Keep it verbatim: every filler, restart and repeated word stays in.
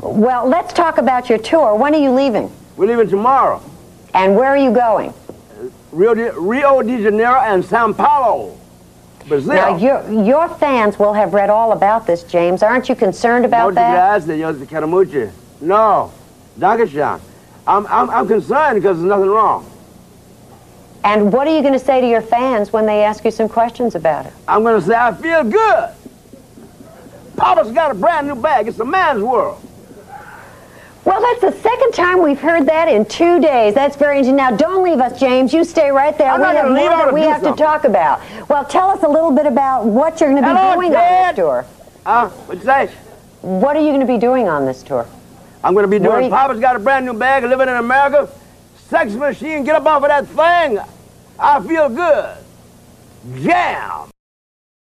Well, let's talk about your tour. When are you leaving? We're leaving tomorrow. And where are you going? Rio de, Rio de Janeiro and Sao Paulo, Brazil. Now, your, your fans will have read all about this, James. Aren't you concerned about that? No, Dankeschön. I'm, I'm, I'm concerned because there's nothing wrong. And what are you going to say to your fans when they ask you some questions about it? I'm going to say, I feel good. Papa's got a brand new bag. It's a man's world. Well, that's the second time we've heard that in two days. That's very interesting. Now, don't leave us, James. You stay right there. I'm we not have gonna leave more out that to we do have something. to talk about. Well, tell us a little bit about what you're going to be Hello, doing Ted. on this tour. Uh, what'd you say? What are you going to be doing on this tour? I'm going to be Where doing you- Papa's got a brand new bag, living in America. Sex machine, get up off of that thing. I feel good. Jam.